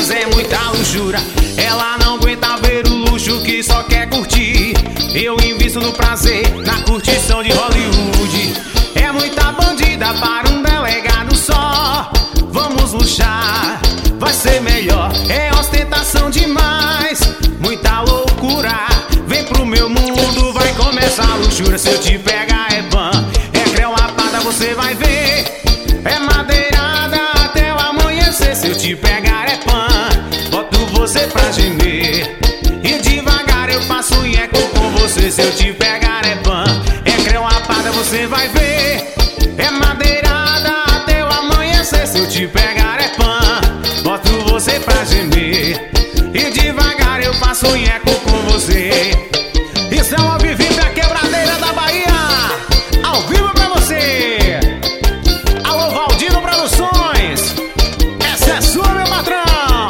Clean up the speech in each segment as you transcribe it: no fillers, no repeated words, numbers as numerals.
andecidas é muita luxúria. Ela não aguenta ver o luxo que só quer curtir. Eu invisto no prazer, na curtição de Hollywood. É muita bandida para um delegado só. Vamos luxar, vai ser melhor. É ostentação demais, muita loucura. Vem pro meu mundo, vai começar a luxúria. Se eu te pegar é ban, é creu lapada, você vai ver. É madeirada até o amanhecer. Se eu te pegar é pan, boto você pra gemer. E devagar eu faço nheco com você. Se eu te pegar é pan, é creu lapada, você vai ver. É madeirada até o amanhecer. Se eu te pegar é pan, boto você pra gemer. E devagar eu faço nheco com você. Isso é uma vivida quebradeira da Bahia, ao vivo pra você. Alô Valdino Produções, essa é sua, meu patrão.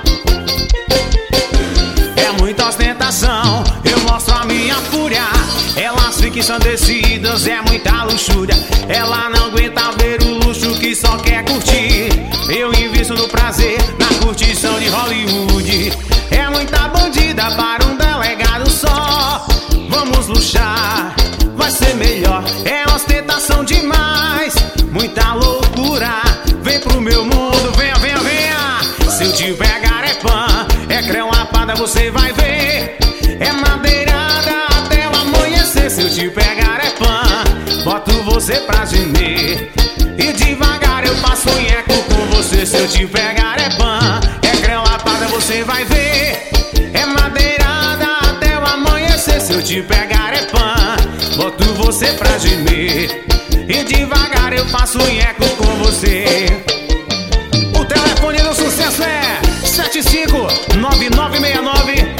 É muita ostentação, eu mostro a minha fúria. Elas ficam ensandecidas, é muita luxúria. Ela não aguenta ver o luxo que só quer curtir. Eu invisto no prazer, na curtição de Hollywood. É muita bandida para um delegado só. Vamos luxar, vai ser melhor. É ostentação demais, muita loucura. Vem pro meu mundo, venha, venha, venha. Se eu te pegar é pan, é creu lapada, você vai ver. É madeirada até o amanhecer. Se eu te pegar é pan, boto você pra gemer. E devagar eu faço nheco com você. Se eu te pegar é pan, é creu lapada, você vai ver. É madeirada até o amanhecer. Se eu te pegar é pan, boto você pra gemer. E devagar eu faço nheco com você. O telefone do sucesso é 759969